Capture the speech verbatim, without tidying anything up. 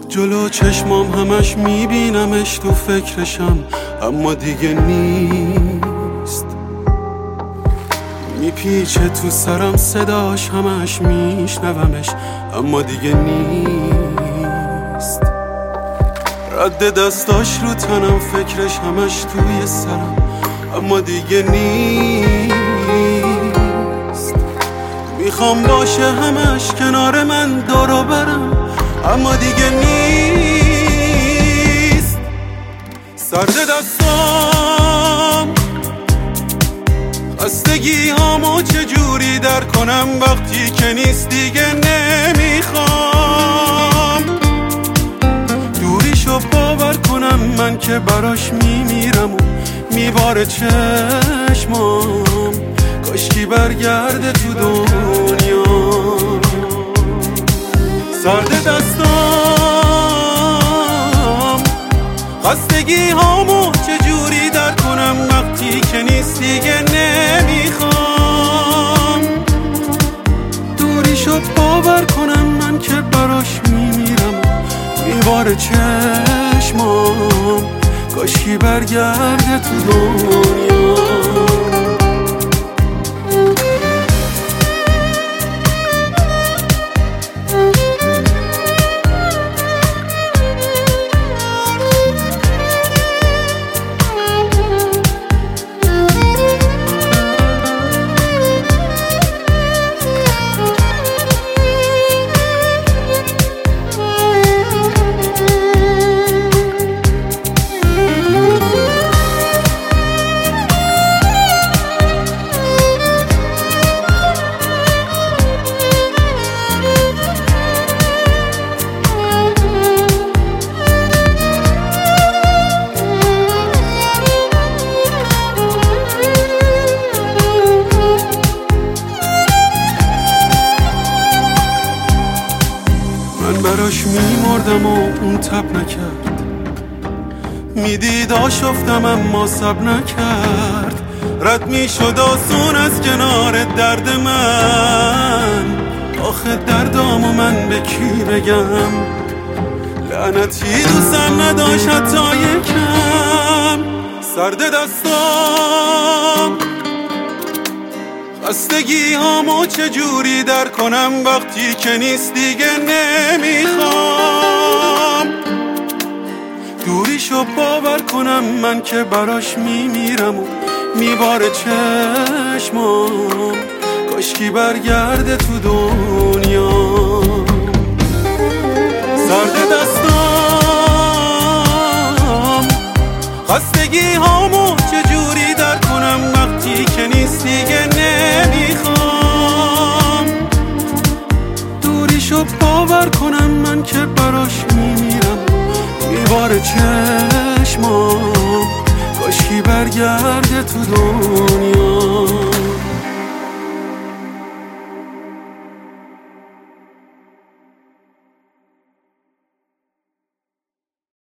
جلو چشمام همش میبینمش، تو فکرشم اما دیگه نیست. میپیچه تو سرم صداش، همش میشنومش اما دیگه نیست. رد دستاش رو تنم، فکرش همش توی سرم اما دیگه نیست. میخوام باشه همش کنار من دورو برم اما دیگه نیست. سرد دستام، خستگی هامو چجوری در کنم وقتی که نیست دیگه نمیخوام. دوریشو باور کنم من که براش میمیرم و میباره چشمام، کاشکی برگرده تو دنیا. سرد دستام، خستگی هامو چجوری در کنم وقتی که نیست دیگه نمیخوام. دوریشو باور کنم من که براش میمیرم میباره چشمام، کاشکی برگرده تو دنیا. براش میمردم و اون تب نکرد، میدید آشفتم اما سب نکرد. رد میشد آسون از کنار درد من، آخه دردامو من به کی بگم؟ لعنتی دوستم نداشت حتی یکم. سرد دستام، خستگی هامو چجوری در کنم وقتی که نیست دیگه نمیخوام. دوریشو باور کنم من که براش میمیرم و میباره چشمام، کاشکی برگرده تو دنیا. سرد دستام، خستگی هامو چجوری در کنم وقتی که نیست دیگه نمیخوام. دوریشو باور کنم من که براش میمیرم میباره چشمام، کاشکی برگرده تو دنیا.